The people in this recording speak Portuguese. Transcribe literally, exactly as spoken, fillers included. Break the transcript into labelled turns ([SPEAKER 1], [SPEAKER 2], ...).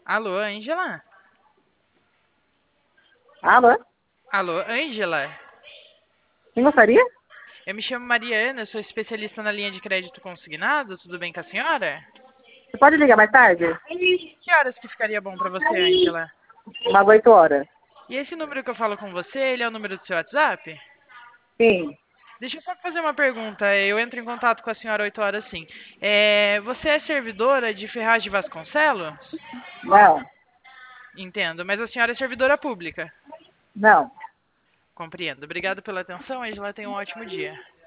[SPEAKER 1] Alô, Ângela?
[SPEAKER 2] Alô?
[SPEAKER 1] Alô, Ângela?
[SPEAKER 2] Quem gostaria?
[SPEAKER 1] Eu me chamo Mariana, sou especialista na linha de crédito consignado. Tudo bem com a senhora?
[SPEAKER 2] Você pode ligar mais tarde?
[SPEAKER 1] Que horas que ficaria bom pra você, Ângela?
[SPEAKER 2] Umas oito horas.
[SPEAKER 1] E esse número que eu falo com você, ele é o número do seu WhatsApp?
[SPEAKER 2] Sim.
[SPEAKER 1] Deixa eu só fazer uma pergunta. Eu entro em contato com a senhora oito horas sim. É, você é servidora de Ferraz de Vasconcelos?
[SPEAKER 2] Não.
[SPEAKER 1] Entendo, mas a senhora é servidora pública.
[SPEAKER 2] Não.
[SPEAKER 1] Compreendo. Obrigado pela atenção, Ângela. Tenha um ótimo dia.